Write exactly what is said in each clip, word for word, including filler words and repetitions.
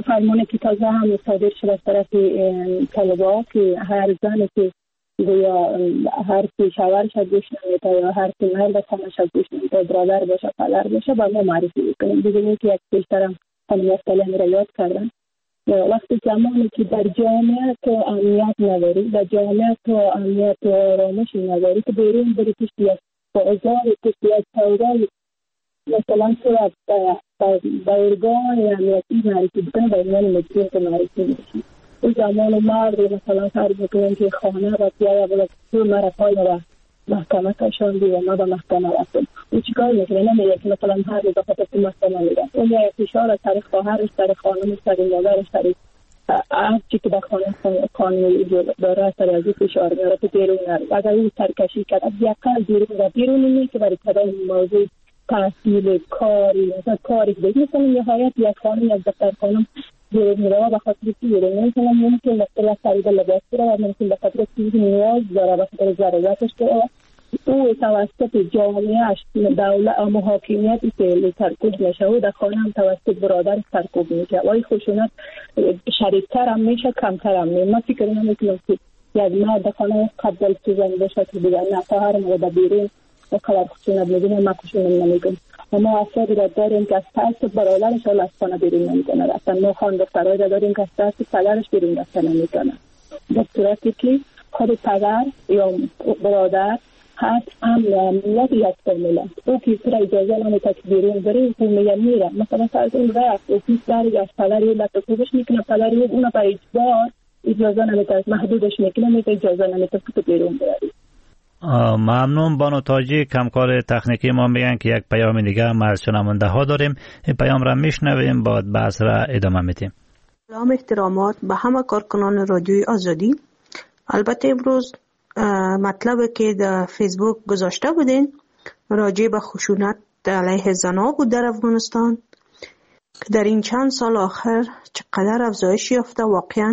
فرمانی که تازه هم صادر شده از طرف طالبان که هر زنی که گویا هر کی شوهرش گوش نمیده یا هر کی مرد خانه‌ش گوش نمیده، برادر باشه پدر باشه، با ما معرفی کنیم. دیگه که یک بیشترم خانم سلام را یاد کردن. وقتی زمانی که در جامعه تو امنیت نداری، در جامعه تو امنیت و آرامش نداری، تو بیرون بری پشتی از بازار، پشتی از سودای مثلا تو با ارگان امنیتی معرفی بکنه، با ارگان مجبور که معرفی بکنه. اون زمان مرد مثلا فرض بکنیم که خانه را بیایه بلا تو مرا پای را محکمه کشاندی و ما با محکمه رفتم، او چیکار میکنه؟ نمیگه که مثلا هر روز بخاطر تو محکمه میرم. اون یا فشار از طریق خواهرش، طریق خانمش، طریق مادرش، طریق هر چی که در خانه قانونی داره از طریق ازی فشار میاره تو بیرون نره. اگر او سرکشی کرد از یکل بیرون و بیرون نمی که برای کدام موضوع تحصیل کاری مثلا کاری بگید مثلا نهایت یک خانم از دفتر خانم بیرون میره و بخاطر چی بیرون مثلا ممکن مثلا خرید لباس رو و ممکن بخاطر چیزی نیاز داره، بخاطر ضرورتش داره، او توسط جامعهش دولت و حاکمیت که سرکوب میشه و در خانه هم توسط برادر سرکوب میشه و این خشونت شدیدتر هم میشه، کمتر هم میشه. من فکر نمیکنم که یک مرد در خانه قبل سوزن باشه که دیگر نه خواهر ما در بیرون و کلر خشونت میبینه. ما خشونت نمیکنم و ما افرادی را داریم که از ترس برادرش از خانه بیرون نمیکنه رفتن. ما خان دخترهای را داریم که از ترس پدرش بیرون رفتن نمیکنه، در صورتی که خود پدر یا برادر حد امن امنیت یک فرموله او که سر اجازه نمیده که بیرون بره او میگه میره. مثلا فرض اون رفت او پیش داری از پدری او لطفوبش میکنه، پدری او اونو به اجبار اجازه نمیده، محدودش میکنه، میگه اجازه نمیده که بیرون بری. ممنون بانو تاجی. کمکار تکنیکی ما میگن که یک پیام دیگه هم از شنونده ها داریم، این پیام را میشنویم بعد بحث را ادامه میدیم. سلام احترامات به همه کارکنان رادیوی آزادی. البته امروز مطلبی که در فیسبوک گذاشته بودین راجع به خشونت علیه زنها بود در افغانستان که در این چند سال آخر چقدر افزایش یافته. واقعا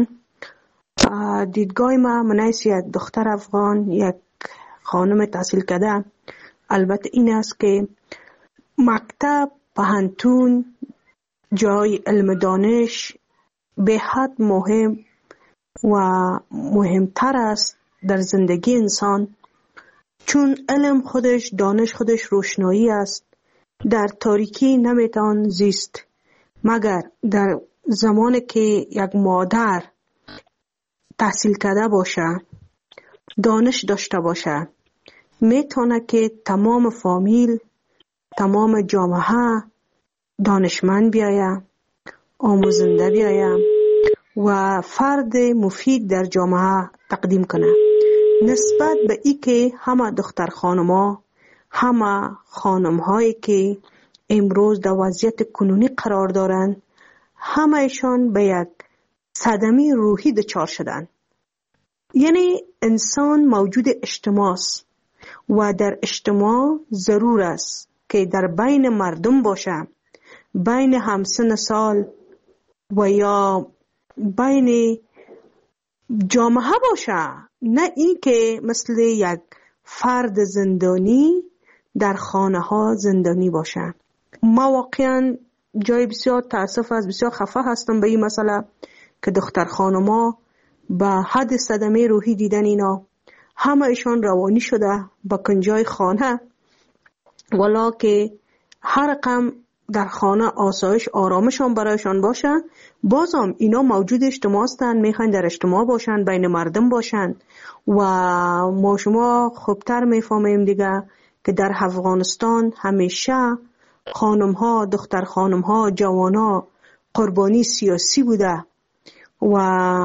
دیدگاه ما منیس یک دختر افغان، یک خانم تحصیل کرده، البته این است که مکتب، پوهنتون، جای علم دانش به حد مهم و مهمتر است در زندگی انسان، چون علم خودش، دانش خودش روشنایی است. در تاریکی نمیتوان زیست مگر در زمانی که یک مادر تحصیل کرده باشه، دانش داشته باشه، میتونه که تمام فامیل، تمام جامعه دانشمند بیاید، آموزنده بیاید و فرد مفید در جامعه تقدیم کنه. نسبت به ای که همه دختر خانم‌ها، همه خانم‌هایی که امروز در وضعیت کنونی قرار دارند، همه ایشان به یک صدمه روحی دچار شدن. یعنی انسان موجود اجتماع است و در اجتماع ضرور است که در بین مردم باشه، بین همسن سال و یا بین جامعه باشه، نه این که مثل یک فرد زندانی در خانه ها زندانی باشه. ما واقعا جای بسیار تاسف از بسیار خفه هستم به این مسئله که دختر خانما به حد صدمه روحی دیدن اینا، همه ایشان روانی شده با کنجای خانه، ولا که هر رقم در خانه آسایش آرامشان برایشان باشه، بازم اینا موجود اجتماع هستند، میخوان در اجتماع باشن، بین مردم باشن و ما شما خوبتر میفهمیم دیگه که در افغانستان همیشه خانم ها، دختر خانم ها، جوان ها قربانی سیاسی بوده و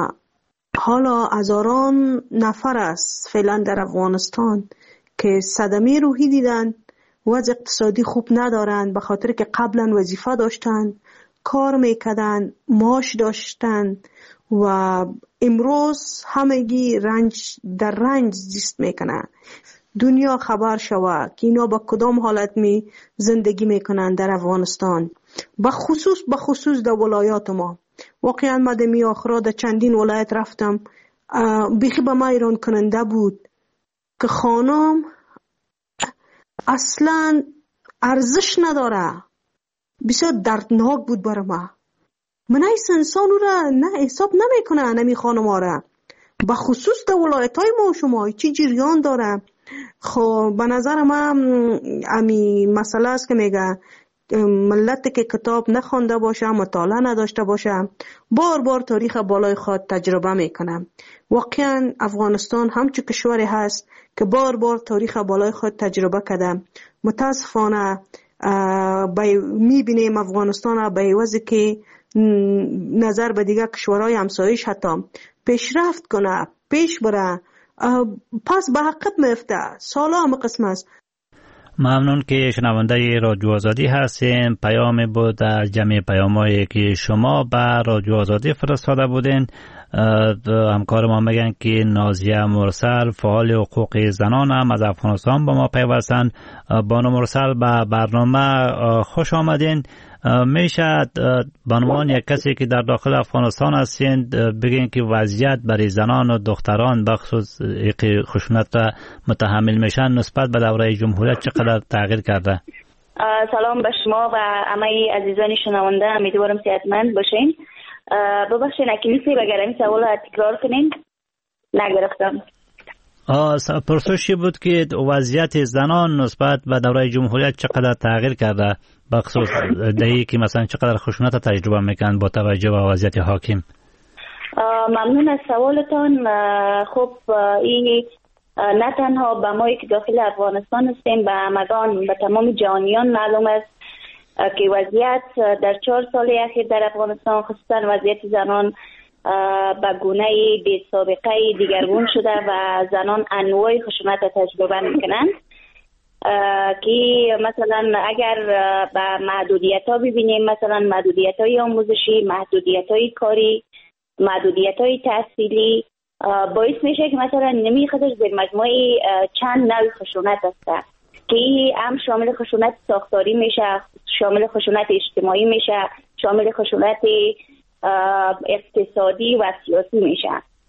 حالا هزاران نفر است فعلا در افغانستان که صدمه روحی دیدن، وضع اقتصادی خوب ندارن، به خاطر که قبلا وظیفه داشتن، کار میکردن، معاش داشتن و امروز همگی رنج در رنج زیست میکنن. دنیا خبر شوه که اینا با کدام حالت می زندگی میکنن در افغانستان، به خصوص به خصوص در ولایات ما. واقعا ما دمی آخرا در چندین ولایت رفتم، بیخی به ما ایران کننده بود که خانم اصلا ارزش نداره. بسیار دردناک بود برای ما من ایس انسان را نه حساب نمیکنه نمی خانما را، به خصوص در ولایت های ما و شما چی جریان داره. خب به نظر من امی مسئله است که میگه ملتی که کتاب نخونده باشه، مطالعه نداشته باشه، بار بار تاریخ بالای خود تجربه میکنه. واقعا افغانستان همچون کشوری هست که بار بار تاریخ بالای خود تجربه کرده. متاسفانه میبینیم افغانستان به عوضی که نظر به دیگر کشورهای همسایش حتی پیشرفت کنه، پیش بره، پس به حقیقت میفته. سالا هم قسم است. ممنون که شنونده رادیو آزادی هستین. پیام بود از جمعی پیامایی که شما به رادیو آزادی فرستاده بودین. همکار ما میگن که نازیه مرسل فعال حقوق زنان هم از افغانستان با ما پیوستن. بانو مرسل به برنامه خوش آمدین. میشه به عنوان یک کسی که در داخل افغانستان هستین بگین که وضعیت برای زنان و دختران بخصوص خشونت را متحمل میشن نسبت به دوره جمهوریت چقدر تغییر کرده؟ سلام به شما و همه عزیزان شنونده، امیدوارم صحتمند باشین. ببخشید اکنیسی اگر این سوال تکرار کنین، نگرفتم. پرسشی بود که وضعیت زنان نسبت به دوره جمهوریت چقدر تغییر کرده، بخصوص دهی که مثلا چقدر خشونت تجربه میکنن با توجه به وضعیت حاکم. ممنون از سوالتان. خب این نه تنها به ما که داخل افغانستان هستیم، به همگان، به تمام جهانیان معلوم است که وضعیت در چهار سال اخیر در افغانستان خصوصا وضعیت زنان به گونه بی سابقه دیگرگون شده و زنان انواع خشونت تجربه میکنند که مثلا اگر به محدودیت ها ببینیم، مثلا محدودیت های آموزشی، محدودیت های کاری، محدودیت های تحصیلی، باعث میشه که مثلا نمی خودش در مجموعه چند نوع خشونت هست که هم شامل خشونت ساختاری میشه، شامل خشونت اجتماعی میشه، شامل خشونت اقتصادی و سیاسی میشه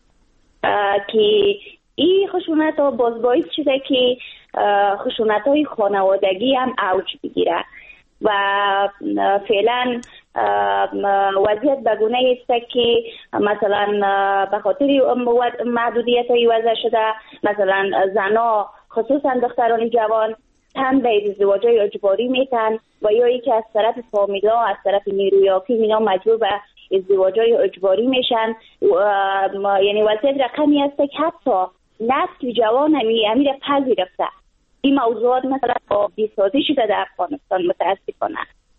که این خشونت ها باز باعث شده که خشونت های خانوادگی هم اوج بگیره و فعلا وضعیت بگونه است که مثلا به خاطر محدودیت های وضع شده، مثلا زنا خصوصا دختران جوان تن به ازدواج های اجباری میتن و یا ای که از طرف فامیلا از طرف نیروی حاکم اینا مجبور به ازدواج های اجباری میشن. یعنی وضعیت رقمی است که حتی نسل جوان همی امیر پذیرفته این موضوعات مثلا بیسازی شده در افغانستان متاسفانه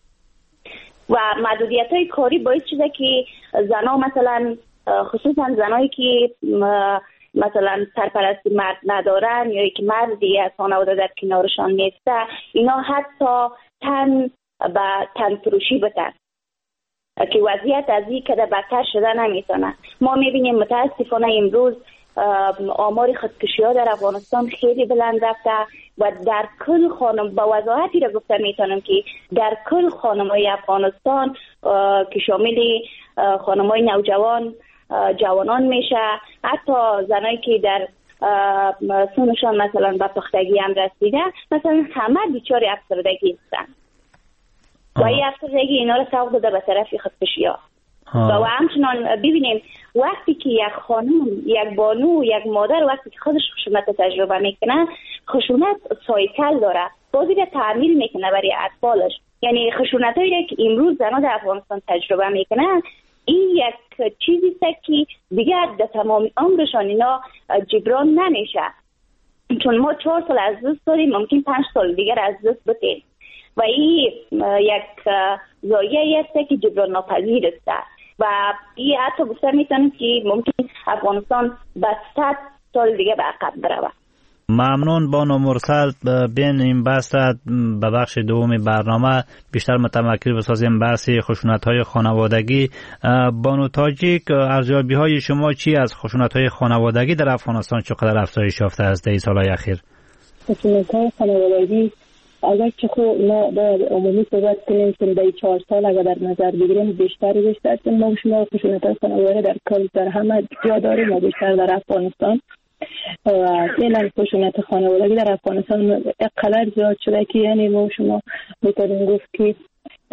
و محدودیت های کاری باعث شده که زنها مثلا خصوصا زنایی که مثلا سرپرستی مرد ندارن یا که مردی از خانواده در کنارشان نیسته، اینا حتی تن به تن فروشی بتن که وضعیت از این که بدتر شده نمیتونه. ما میبینیم متاسفانه امروز آمار خودکشی ها در افغانستان خیلی بلند رفته و در کل خانم با وضاحتی را گفته میتونم که در کل خانم های افغانستان که شامل خانم های نوجوان جوانان میشه، حتی زنایی که در سنشان مثلا به پختگی هم رسیده، مثلا همه بیچاره افسردگی هستن و این افسردگی اینا را سوق داده به طرف خودکشی ها. و همچنان ببینیم وقتی که یک خانم، یک بانو، یک مادر وقتی که خودش خشونت تجربه میکنه، خشونت سایکل داره، بازی را تعمیل میکنه برای اطفالش. یعنی خشونت هایی که امروز زنها در افغانستان تجربه میکنن، این یک چیزی است که دیگر در تمام عمرشان اینا جبران نمیشه، چون ما چهار سال از دست داریم، ممکن پنج سال دیگر از دست بدیم و این یک ضایعه است که جبران ناپذیر است و این حتی گفته میتونم که ممکن افغانستان به صد سال دیگه به عقب بروه. ممنون بانو مرسل. بین این بحث به بخش دوم برنامه بیشتر متمرکز بسازیم بحث خشونت‌های خانوادگی. بانو تاجیک، ارزیابی های شما چی از خشونت‌های خانوادگی در افغانستان چقدر افزایش یافته است در سال‌های اخیر؟ خشونت‌های خانوادگی اگر چه خود ما باید عمومی صحبت کنیم که در چهار سال اگر در نظر بگیریم بیشتر بیشتر که ما شما خشونت‌های خانوادگی در کل در همه جا داریم و بیشتر در افغانستان و فعلا خشونت خانوادگی در افغانستان اقلر زیاد شده که یعنی ما شما میتونیم گفت که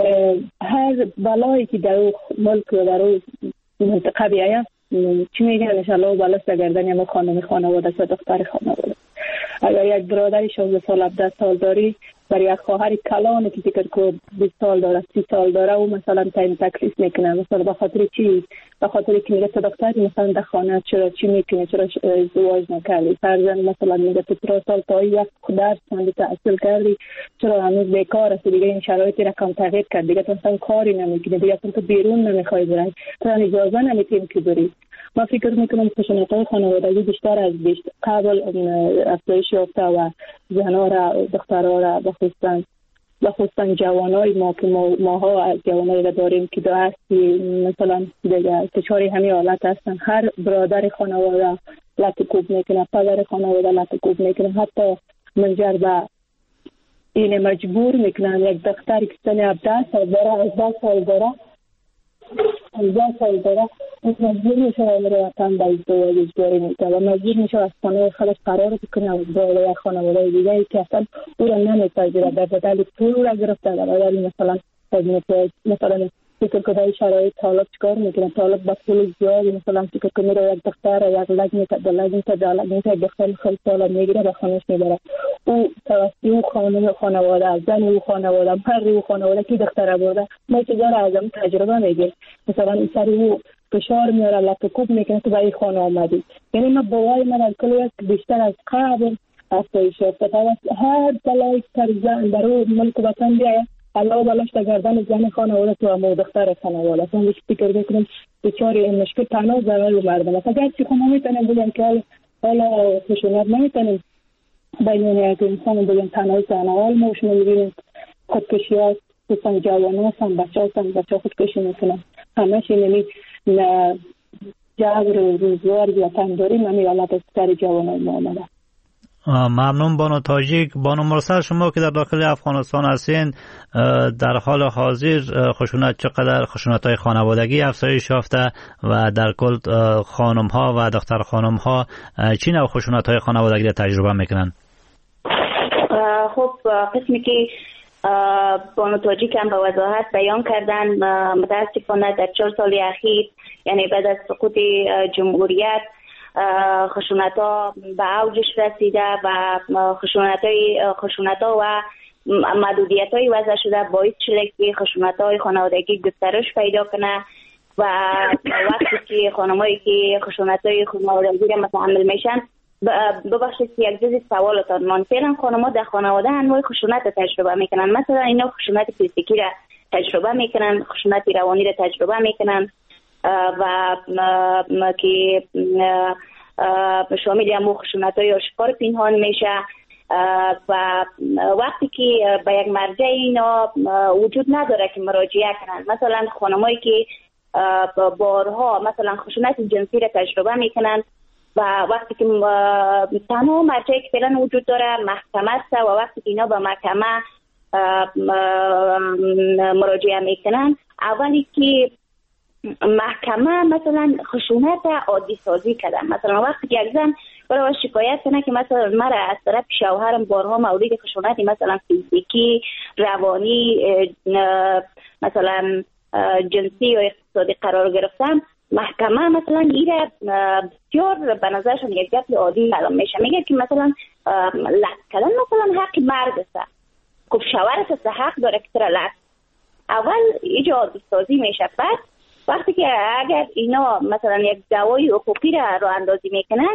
هر بلایی که در اون ملک و در اون منطقه بیاید چی میگن انشالله بلا سگردن یا خانم خانواده است دختر خانواده. اگر یک برادری شانزده سال هفده سال داری برای یک خواهر کلانی که فکر که بیست سال داره سی سال داره و مثلا تعیین تکلیف میکنه مثلا به خاطر چی به خاطر که میگه تو دختری مثلا در خانه چرا چی میکنی چرا ازدواج نکردی فرزند مثلا میگه تو چرا سال تا یک درس خوندی تحصیل کردی چرا هنوز بیکار هستی دیگه این شرایطی رقم تغییر کرد دیگه تو مثلا کاری نمیکنی دیگه تو بیرون نمیخوای بری تو اجازه نمیتونی که بری. ما فکر میکنم خشونت‌های خانوادگی بیشتر از بیشتر قبل افزایش یافته و زنها را دخترها را بخصوصا بخصوصا جوانای ما که ما ماها جوانایی را داریم که دو هستی مثلا دیگه تچاری همین حالت هستن. هر برادر خانواده لط کوب میکنه پدر خانواده لط کوب میکنه حتی منجر به این مجبور میکنن یک دختری که سن هفده سال داره هجده سال داره هجده سال داره مجبور میشه امر وطن به ازدواج اجباری میکنه و مجبور میشه از خانه خودش قرار بکنه از برای یک خانواده دیگه که اصلا او را نمیپذیره در بدل پول را گرفته در بدل مثلا مثلا فکر که در شرایط طالب چکار میکنه طالب با پول زیادی مثلا فکر که میره یک دختر یک لگ میتد لگ میتد لگ میتد دختر خیلی سالا میگیره به خانهش میبره او توسطی او خانم خانواده زن او خانواده مرد او خانواده که دختر برده ما چه داره از اون تجربه میگه مثلا این سری او فشار میاره لطه کوب میکنه تو برای خانه آمدی. یعنی ما باوری من از کلی است بیشتر از قبل افزایش یافته هر بلایی که زن در او ملک وطن بیاید الله بلاش تا گردن زن خانواده تو هم دختر خانواده اصلا وقتی فکر میکنم بیچاره این مشکل تنها زنان و مردم است. اگر چی خب ما میتونیم بگیم که حالا خشونت نمیتونیم بین یک انسان بگیم تنها زن حال ما شما میبینیم خودکشی ها خصوصا جوان هستن بچه هستن بچه خودکشی میکنن همش اینمی جبر و روزوار وطن داریم همی حالت از سر جوان های ما آمده. ممنون بانو تاجیک. بانو مرسل شما که در داخل افغانستان هستین در حال حاضر خشونت چقدر خشونت های خانوادگی افزایش یافته و در کل خانم ها و دختر خانم ها چی نوع خشونت های خانوادگی را تجربه میکنن؟ خب قسمی که بانو تاجیک هم به وضاحت بیان کردن متاسفانه در چهار سال اخیر یعنی بعد از سقوط جمهوریت خشونت ها به اوجش رسیده و خشونت های خشونت ها و محدودیت های وضع شده باعث شده که خشونت های خانوادگی گسترش پیدا کنه و وقتی که خانمایی که خشونت های خانوادگی را متحمل میشن ببخشید که یک جزء سوالتان من فعلا خانم‌ها در خانواده انواع خشونت را تجربه میکنن مثلا اینا خشونت فیزیکی را تجربه میکنن خشونت روانی را تجربه میکنن و که شامل همون خشونت های آشکار پنهان میشه و وقتی که به یک مرجع اینا وجود نداره که مراجعه کنن مثلا خانمایی که بارها مثلا خشونت جنسی را تجربه میکنن و وقتی که تمام مرجعی که فعلا وجود داره محکمه است و وقتی که اینا به محکمه مراجعه میکنن اولی که محکمه مثلا خشونت عادی سازی کردن مثلا وقتی که یک زن برای شکایت کنه که مثلا مرا از طرف شوهرم بارها مورد خشونتی مثلا فیزیکی روانی مثلا جنسی و اقتصادی قرار گرفتم محکمه مثلا ایره بسیار به نظرشون یک گپ عادی معلوم میشه میگه که مثلا لط کردن مثلا حق مرد است خب شوهرش است حق داره که تر لط اول ایجا عادی سازی میشه بعد وقتی که اگر اینا مثلا یک دعوای حقوقی را راه اندازی میکنن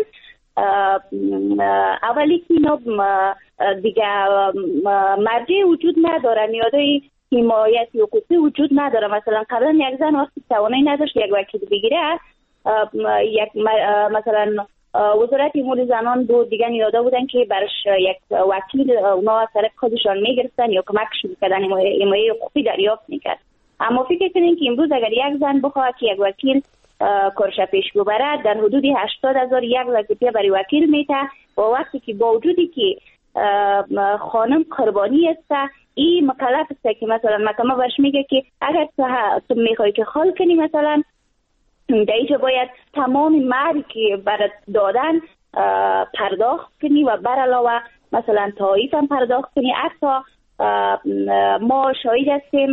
اولی که اینا دیگه مرجع وجود نداره نیازهای حمایت حقوقی وجود نداره مثلا قبلا یک زن وقتی توانایی نداشت یک وکیل بگیره یک مثلا وزارت امور زنان دو دیگه نیاده بودن که برش یک وکیل اونا از طرف خودشان میگرفتن یا کمکش میکردن حمایت حقوقی دریافت میکرد. اما فکر کنین که امروز اگر یک زن بخواد که یک وکیل کارش پیش ببره در حدود هشتاد هزار یک روپیه برای وکیل میته و وقتی که با وجودی که خانم قربانی است این مکلف است که مثلا محکمه برش میگه که اگر تو میخوای که خال کنی مثلا در اینجا باید تمام مهری که برات دادن پرداخت کنی و بر علاوه مثلا تایید هم پرداخت کنی. حتی ما شاهد هستیم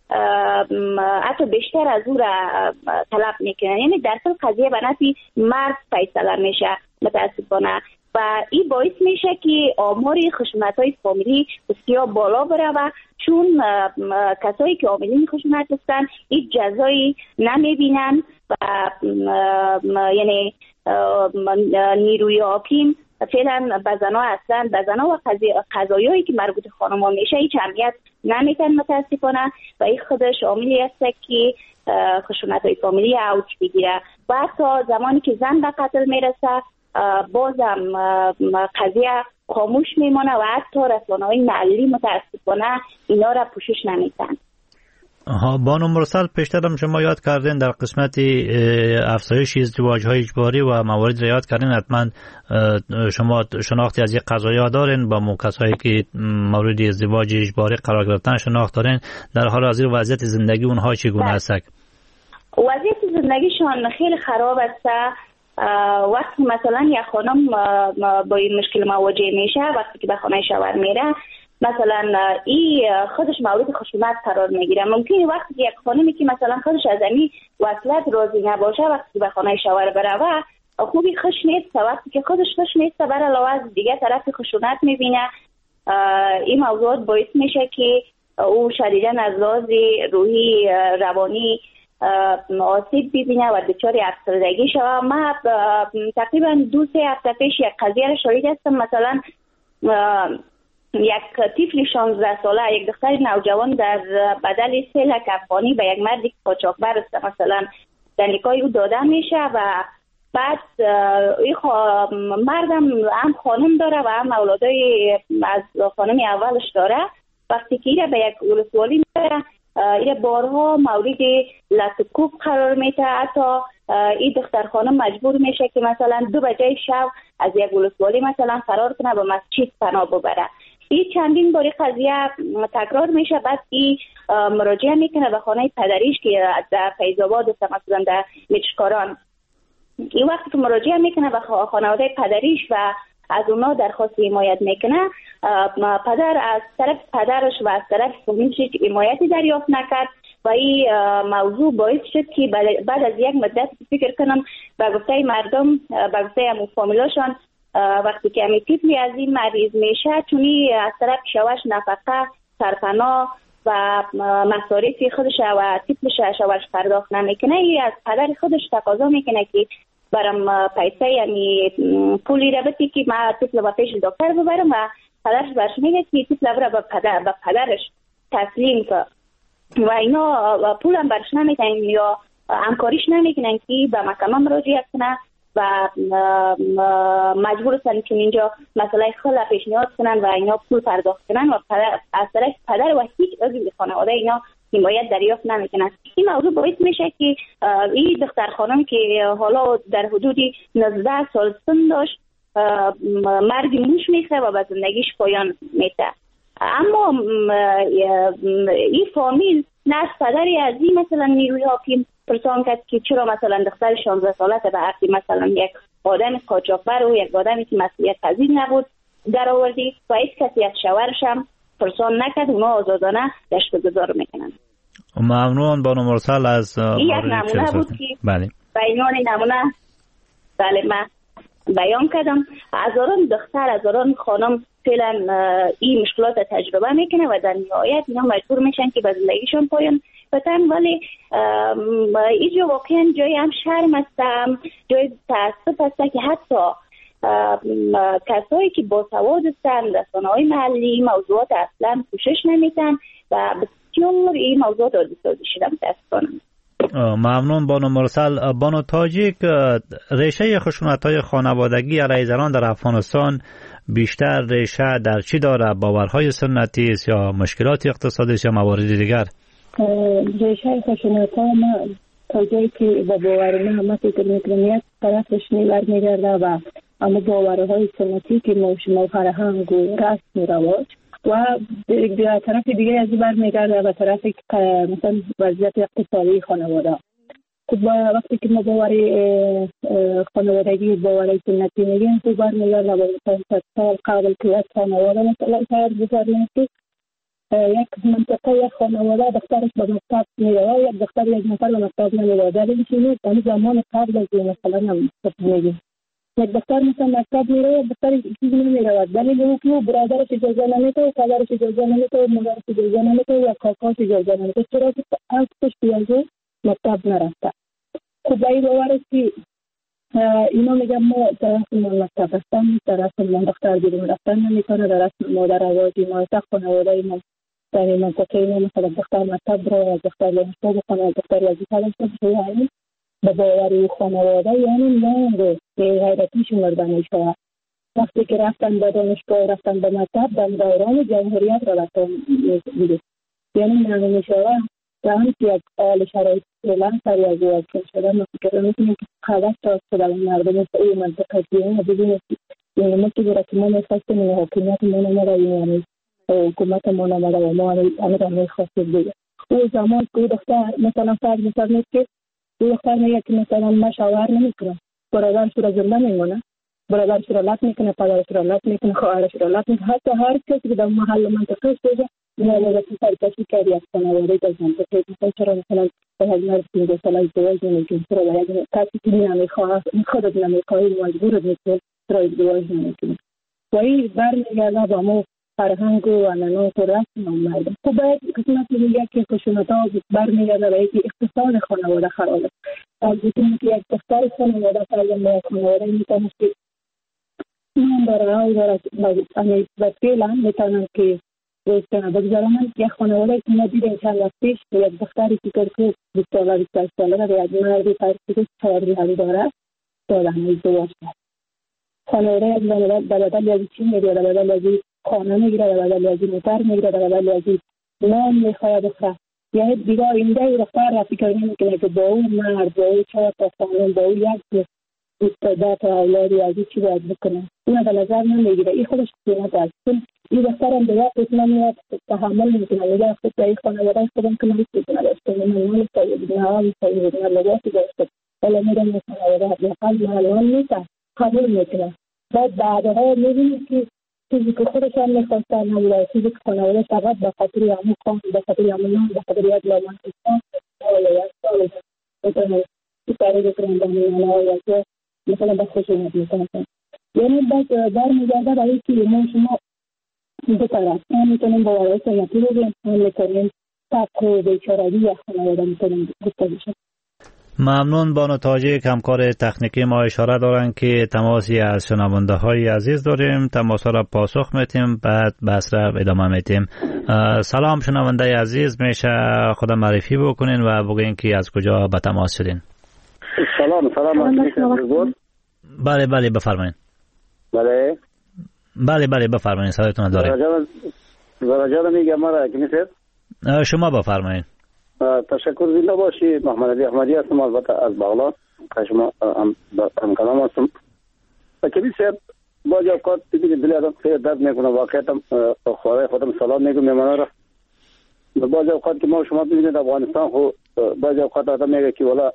حتی بیشتر از او را طلب میکنن. یعنی در کل قضیه به نفع مرد فیصله میشه متاسفانه و این باعث میشه که آمار خشونت‌های فامیلی بسیار بالا بره و چون کسایی که عاملین خشونت هستند این جزایی نمیبینن و یعنی نیروی حاکم فعلا به زنها اصلا به زنها و قضایایی که مربوط خانم‌ها میشه هیچ اهمیت نمیدن متاسفانه و این خودش عاملی است که خشونت‌های فامیلی اوج بگیره و حتی زمانی که زن به قتل میرسه بازم قضیه خاموش میمانه و حتی رسانه‌های محلی متاسفانه اینا را پوشش نمیدن. ها بانو مرسل پیشترم شما یاد کردین در قسمت افزایش ازدواج‌های اجباری و موارد را یاد کردین. حتما شما شناختی از یک قضایا دارین با کسایی که مورد ازدواج اجباری قرار گرفتن شناخت دارین. در حال حاضر وضعیت زندگی اونها چگونه است؟ وضعیت زندگیشان خیلی خراب است. وقتی مثلا یک خانم با این مشکل مواجه میشه وقتی که به خانه شوهر میره مثلا ای خودش مورد خشونت قرار میگیره. ممکنه وقتی یک خانمی که مثلا خودش از امی وصلت راضی نباشه وقتی به خانه شوهر بره و خوبی خوش نیست وقتی که خودش خوش نیست بر علاوه از دیگه طرف خشونت میبینه این موضوعات باعث میشه که او شدیداً از لحاظ روحی روانی آسیب ببینه و دچار افسردگی شود. من تقریبا دو سه هفته پیش یک قضیه را شاهد هستم. مثلا یک طفل شانزده ساله یک دختر نوجوان در بدل سه لک افغانی به یک مرد قاچاقبر است مثلا در نکاح او داده میشه و بعد این مردم هم خانم داره و هم اولادای از خانم اولش داره. وقتی که ایره به یک ولسوالی میره ایره بارها مورد لطکوب قرار میده. حتی این دختر خانم مجبور میشه که مثلا دو بجه شب از یک ولسوالی مثلا فرار کنه به مسجد پناه ببره. این چندین باری قضیه تکرار میشه. بعد این مراجعه میکنه به خانه پدریش که در فیض‌آباد است مثلا در میچکاران. این وقتی که مراجعه میکنه به خانواده پدریش و از اونا درخواست حمایت میکنه پدر از طرف پدرش و از طرف فامیلش حمایتی دریافت نکرد و این موضوع باعث شد که بعد از یک مدت فکر کنم به گفته مردم به گفته همون فامیلاشان وقتی که همی طفلی از این مریض میشه چونی از طرف شوهرش نفقه سرپناه و مصارف خودش و طفلش شوهرش پرداخت نمیکنه ای از پدر خودش تقاضا میکنه که برام پیسه یعنی پولی را بدی که ما طفل با پیش دکتر ببرم و پدرش برش میگه که طفل را به پدر به پدرش تسلیم که و اینا پولم برش نمیدن یا همکاریش نمیکنن که به محکمه مراجعه کنه و مجبور هستن که اینجا مسئله خلا پیشنهاد کنن و اینا پول پرداخت کنن و پدر از طرف پدر و هیچ عضو خانواده اینا حمایت دریافت نمیکنن. این موضوع باعث میشه که این دختر خانم که حالا در حدود نوزده سال سن داشت مرگ موش میخوره و به زندگیش پایان میده. اما این فامیل نه از پدری از این مثلا نیروی حاکم پرسان کرد که چرا مثلا دختر شانزده سالته به حقی مثلا یک آدم قاچاقبر و یک آدمی که مسئولیت پذیر نبود در آوردی و هیچ کسی از شوهرش هم پرسان نکرد. اونا آزادانه گشت و گذار میکنن. ممنون بانو مرسل از این یک نمونه بود که بله بیان نمونه بله من بیان کردم. هزاران دختر هزاران خانم فعلا این مشکلات تجربه میکنه و در نهایت اینا مجبور میشن که به زندگیشون پایان بدن. ولی اینجا واقعا جای هم شرم است هم جای تاسف است که حتی کسایی که با سواد هستند رسانه‌های محلی موضوعات اصلا پوشش نمیدن و بسیار این موضوعات عادی سازی شده متاسفانه. ممنون بانو مرسل. بانو تاجیک، ریشه خشونت‌های خانوادگی علیه زنان در افغانستان بیشتر ریشه در چی داره؟ باورهای سنتی است یا مشکلات اقتصادی یا موارد دیگر؟ ریشه خشونت‌ها ما تا جایی که با باور ما ما فکر می‌کنیم یک طرفش نیور می‌گرده و اما باورهای سنتی که ما فرهنگ و رسم و رواج و به طرف دیگه از بر میگرده به طرف مثلا وضعیت اقتصادی خانواده. خب وقتی که ما باوری خانوادگی باوری سنتی میگیم تو بر میگرده و مثلا سال قبل که از خانواده مثلا شاید بزار نیستی یک منطقه یک خانواده دخترش به مکتب میره، یک دختر یک نفر به مکتب نمیره. دلیلش اینه که زمان قبل از مثلا هم میگیم یک دختر مثلا مکتب میره، یک دختر چیزی نمیره. دلیل اینه که برادرش اجازه نمیده، پدرش اجازه نمیده، مادرش اجازه نمیده یا کاکاش اجازه نمیده، چرا که اصلش بیازه مکتب نرفته. خب به این باور است که اینا میگم ما طرفمون مکتب رفتن، طرفمون دختر بیرون رفتن نمیکنه، طرف مادر آوازی ما تا خانواده ما در این منطقه اینا مثلا دختر مکتب رو از دختر دانشگاه بکنه، دختر وظیفه داشته باشه، یعنی به باور خانواده یعنی میانده به حیرتیش مردن شده. وقتی که رفتن به دانشگاه رفتن به مکتب در دوران جمهوریت را رفتن میده، یعنی معلوم شده که هم که یک آل شرایط فعلا سری از او کن شده. ما فکر میکنیم که خواست تا شده و مردم این منطقه دیگه ببینید یعنی ما که برای که ما میخواستیم این حکومت ما نماره یعنی حکومت ما نماره و ما همه میخواستیم دیگه. او زمان که دختر مثلا فرد مثلا نیست که او دختر میگه که مثلا ما شاور نمیکنم، برادرش را زنده میمونه، برادرش را لط میکنه، پدرش را لط میکنه، خواهرش را لط میکنه، حتی هر کسی که در محل منطقه شده میاد که سرکشی کردی از خانواده از منطقه. مثلا چرا مثلا به هر مرد پینده ساله ازدواج نمیکنی، چرا به یک کسی که نمیخواه خودت نمیخواهی مجبورت میکنی چرا ازدواج نمیکنی. و این برمیگرده با ما فرهنگ و عنعنات و رسم و مردم. خب باید قسمت دیگه که خشونت‌ها برمیگرده به اینکه اقتصاد خانواده خرابه. از اینکه یک دختر خانواده فرزند خانواده میتونه که نام داره و داره و فعلا میتونن که روزتنه بگذارن. یک خانواده که ما دیدیم چند وقت پیش یک دختری که کرده بیست ساله بیست و هشت ساله و یک مردی فرسیده چهار همی داره دادن ازدواج کرد. خانواده از بدل یازی چی میگیره، بدل یازی خانه میگیره، بدل یازی موتر میگیره، بدل یازی نام میخواه بخواه. یعنی دیگه اینده ای دختر را فکر نمیکنه که با اون مرد با اون چهار تا خانم با اون یک بیست تا اولادی از چی باید بکنه اون به نظر نمیگیره. این خودش قیمت است. این دختر هم به وقت نمیاد تحمل نمیکنه، میگه خود به این خانواده خودم که نمیتونه داشته من نمیتونه نهار میتونه لباسی داشته ولی میره این خانواده حداقل معلوم نیست قبول میکنه. بعد بعدها میبینی که چیزی که خودش هم میخواستن نبوده، چیزی که خانواده فقط به خاطر همون خان به خاطر همون نام به خاطر یک لامن کشان یا یک سال بتونه سری بکنن به میانه یا مثلا به خشونت میکنن. یعنی بس برمیگرده به اینکه ما شما دو طرف هم میتونیم با وارای سیاتی رو بیم هم میتونیم تک و بیچارگی یک خانواده میتونیم گفته بشیم. ممنون بانو تاجیک. همکار تکنیکی ما اشاره دارن که تماسی از شنونده های عزیز داریم، تماس را پاسخ میتیم بعد بحث را ادامه میتیم. سلام شنونده عزیز، میشه خودم معرفی بکنین و بگین که از کجا به تماس شدین. سلام سلام. بله بله بفرمایید. بله بله بله بفرمایید، صداتون داریم. زراجان میگم مرا که میشه شما بفرمایید. تشکر زنده باشی. محمد علی احمدی هستم البته از بغلان. شما هم هم کلام هستم. کبیر صاحب با جوکات ببینید دل آدم خیلی درد میکنه. واقعیت خدای خودم سلام میگم میمونه را. با جوکات که ما شما ببینید افغانستان خو با جوکات آدم میگه که والا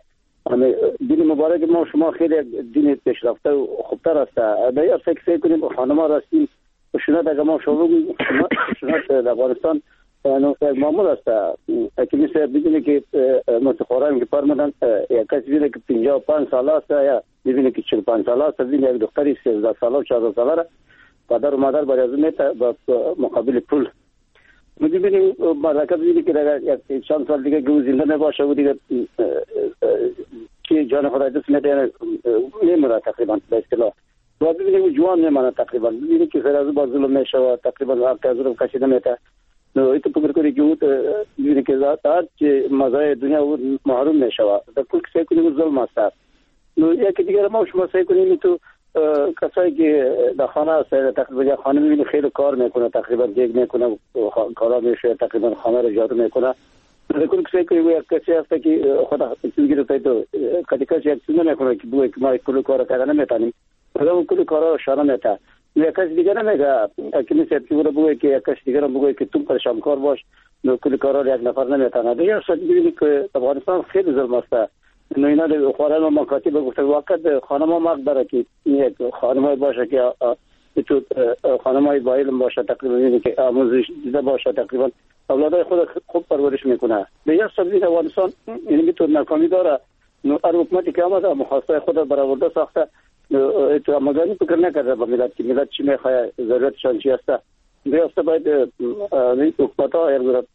دین مبارک ما شما خیلی دین پیشرفته و خوبتر است. باید فکر کنیم خانما راستین شنات اگر ما شما بگیم شنات در افغانستان یک معمول است که میشه ببینه که متخوران که فرمودن یک کسی بینه که پنجاه و پنج ساله است یا ببینه که چهل و پنج ساله است، ببینه یک دختری سیزده ساله و چهارده ساله را پدر و مادر برای از میته با مقابل پول می‌بینیم برکت ببینه که در یک چند سال دیگه گو زنده نباشه و دیگه که جان خدای دست میده نمیره تقریبا به اصطلاح و ببینیم جوان نمیمانه تقریبا ببینیم که خیلی از با ظلم میشه و تقریبا حق از ظلم کشیده میته. نو ایتو فکر کنی که او ببینیم که ذات که مزای دنیا محروم میشه در کل که سعی کنیم ظلم است. نو یکی دیگر ما شما سعی کنیم تو کسایی که در خانه است تقریبا خانه میبینی خیلی کار میکنه تقریبا دیگ میکنه کارا میشه تقریبا خانه رو جارو میکنه. در کل که سعی کنیم یک کسی هست که خدا چیزی گرفته تو کدی کسی یک چیز نمیکنه که بوی که ما کل کار کردن نمیتونیم خدا کل کارا شانه میته. یک کسی دیگه نمیگه که میشه که برو بگه که یک کسی دیگه رو بگه که تو پرشام کار باش نو کل کارا یک نفر نمیتونه. دیگه شاید ببینید که افغانستان خیلی ظلم است. نو اینا رو خوران و مکاتب گفته وقت خانم ما مقدره که یک خانمای باشه که تو خانم‌های با علم باشه، تقریبا اینه که آموزش دیده باشه، تقریبا اولادای خود خوب پرورش میکنه. به یک سبیل افغانستان یعنی میتونه ناکامی داره. نو هر حکومتی که آمده مخواستای خود برآورده ساخته، تو مگانی فکر نکرده با ملت که ملت چی میخواد، ضرورتشان چی هست. بیاسته باید حکومت‌ها ارزورت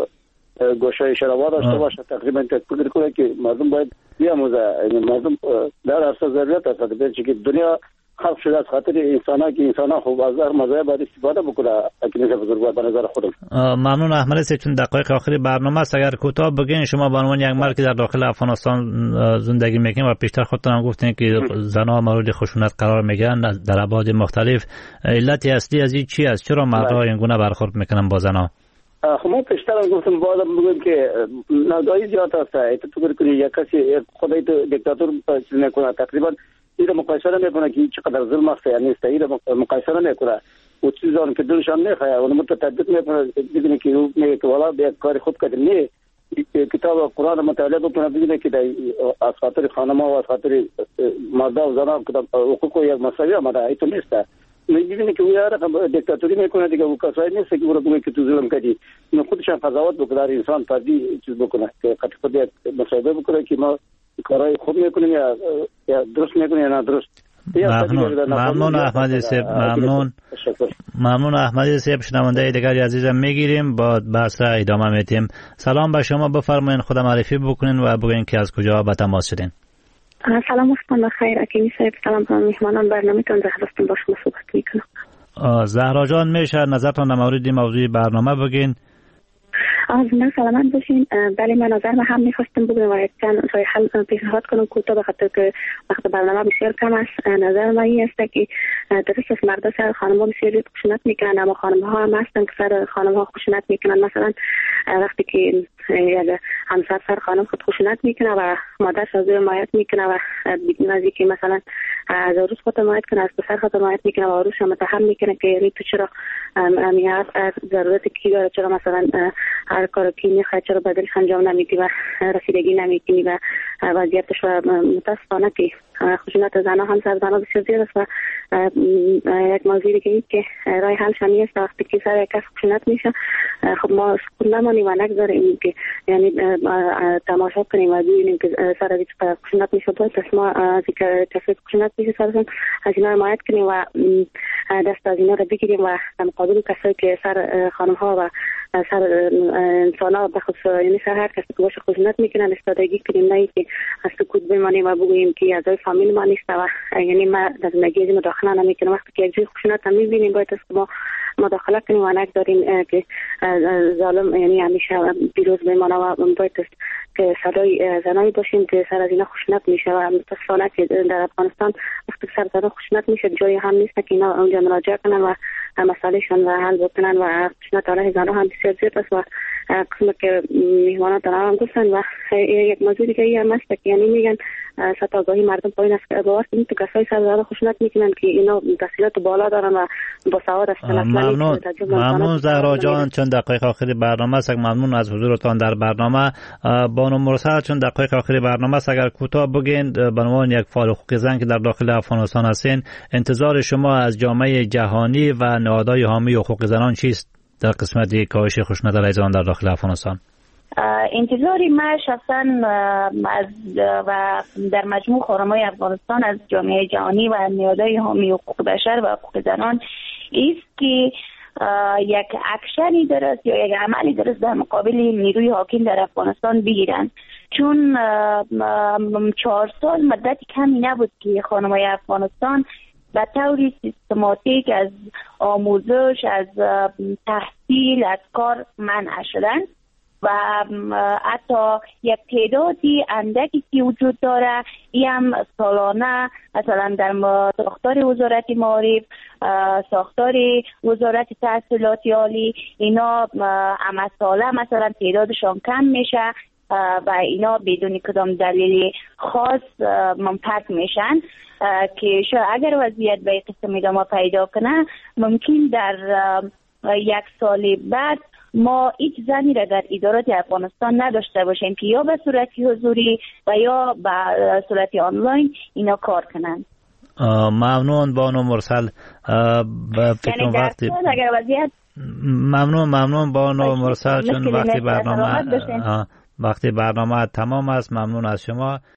گوشه شراوا داشته باشه، تقریبا فکر کنه که مردم باید بیاموزه. یعنی مردم در عرصه ضرورت هست برای که دنیا خلق شده از خاطر انسان‌ها که انسان‌ها خوب از هر مزایای باید استفاده بکنه. اکنون بزرگوار به نظر خودم. ممنون احمد سید، چون دقایق آخری برنامه است، اگر کوتاه بگین شما به عنوان یک مرد که در داخل افغانستان زندگی میکنین و پیشتر خودتون هم گفتین که زنها مورد خشونت قرار میگیرن در ابعاد مختلف، علت اصلی از این چی است؟ چرا مردها این گونه برخورد میکنن با زنها؟ خب ما پیشتر هم گفتم بازم بگویم که نادایی زیاد هست. ایتو فکر کنی یک کسی خدای تو دیکتاتور چیز نکنه، تقریبا این مقایسه نمیکنه که چقدر ظلم است یا نیست. این مقایسه نمیکنه و چیزان که دلشان نمیخواد اون متطابق میکنه، ببینه که او میگه که والا به کار خود کرده. نه کتاب قرآن مطالعه بکنه ببینه که از خاطر خانم‌ها و از خاطر مردا و زنان حقوق یک مساوی آمده. ایتو نیست. می‌بینی که اون رقم دیکتاتوری میکنه دیگه، او کسایی نیست که برو بگه که تو ظلم کردی. اینو خودشان قضاوت بکنه، انسان فردی چیز بکنه که قطع خود یک مسابقه بکنه که ما کارهای خوب میکنیم یا یا درست میکنیم یا نادرست. ممنون ممنون احمد سیب، ممنون ممنون احمد سیب. شنونده دیگری عزیزم میگیریم، با بحث را ادامه میدیم. سلام به شما، بفرمایید خود معرفی بکنین و بگین که از کجا به تماس شدین. سلام وقتتون بخیر. اکیمی صاحب سلام به مهمانان برنامه‌تون، زهراستون با شما صحبت میکنم. زهرا جان میشه نظرتون در مورد موضوع برنامه بگین؟ از من سلامت باشین. بله من نظر من هم میخواستم بگم و چند راه حل پیشنهاد کنم کوتاه، به خاطر که وقت برنامه بسیار کم است. نظر من این است که درست است مردا سر خانم‌ها بسیار خشونت میکنن، اما خانم‌ها هم هستن که سر خانم‌ها خشونت میکنن. مثلا وقتی که یک همسر سر خانم خود خشونت میکنه و مادرش از او حمایت میکنه و بدون از اینکه مثلا از عروس خود حمایت کنه، از پسر خود حمایت میکنه و عروس هم متهم میکنه که یعنی تو چرا میاد ضرورت کی داره، چرا مثلا هر کار کی میخواد چرا بدلش انجام نمیدی و رسیدگی نمیکنی و وضعیتش و متاسفانه که خشونت زنها هم سر زنها بسیار زیاد است. و یک موضوع دیگه ای که راه حل شمی است وقتی که سر یک کس خشونت میشه، خب ما سکون نمانیم و نگذاریم که یعنی تماشا کنیم و ببینیم که سر از این خشونت میشه، باید ما از این کسی خشونت میشه سرشون از اینا حمایت کنیم و دست از اینا رو بگیریم و مقابل کسایی که سر خانم ها و سر انسان ها بخصوص یعنی سر هر کسی که باشه خشونت میکنن استادگی کنیم، نه که از سکوت بمانیم و بگوییم که اعضای فامیل ما نیست و یعنی ما در زندگی از مداخله نمیکنیم. وقتی که یک جای خشونت هم میبینیم باید است که ما مداخله کنیم و نگذاریم که ظالم یعنی همیشه پیروز بمانه و باید است که صدای زنایی باشیم که سر از اینا خشونت میشه و متاسفانه که در افغانستان وقتی سر زنها خشونت میشه جای هم نیست که اینا اونجا مراجعه کنن و مسائلشون و حل بکنن و خشونت علیه زنها هم بسیار زیاد است و قسمه که میهمانان دارن هم گفتن. و یک موضوع دیگه ای هم است که یعنی میگن سطح آگاهی مردم پایین است که باور کنید که کسایی سر زنها خشونت میکنن که اینا تحصیلات بالا دارن و با سواد هستن. ممنون ممنون زهرا جان، چون دقایق آخری برنامه است. ممنون از حضورتان در برنامه. بانو مرسل، چون دقایق آخری برنامه است، اگر کوتاه بگین به عنوان یک فعال حقوق زن که در داخل افغانستان هستین، انتظار شما از جامعه جهانی و نهادهای حامی حقوق زنان چیست در قسمت کاهش خشونت علیه زنان در داخل افغانستان؟ انتظاری ما شخصا از و در مجموع خانم‌های افغانستان از جامعه جهانی و نهادهای حامی حقوق بشر و حقوق زنان است که یک اکشنی درست یا یک عملی درست در مقابل نیروی حاکم در افغانستان بگیرن، چون چهار سال مدتی کمی نبود که خانم‌های افغانستان به طور سیستماتیک از آموزش، از تحصیل، از کار منع شدن و حتی یک تعدادی اندکی که وجود داره این هم سالانه مثلا در ساختار وزارت معارف، ساختار وزارت تحصیلات عالی اینا همه ساله مثلا تعدادشان کم میشه و اینا بدون کدام دلیل خاص منفک میشن که شاید اگر وضعیت به قسم ادامه پیدا کنه ممکن در یک سال بعد ما هیچ زنی را در ادارات افغانستان نداشته باشیم که یا به صورت حضوری و یا به صورت آنلاین اینا کار کنند. ممنون بانو مرسل. یعنی وقتی اگر وضعیت ممنون ممنون بانو مرسل، چون وقتی برنامه وقتی برنامه تمام است. ممنون از شما.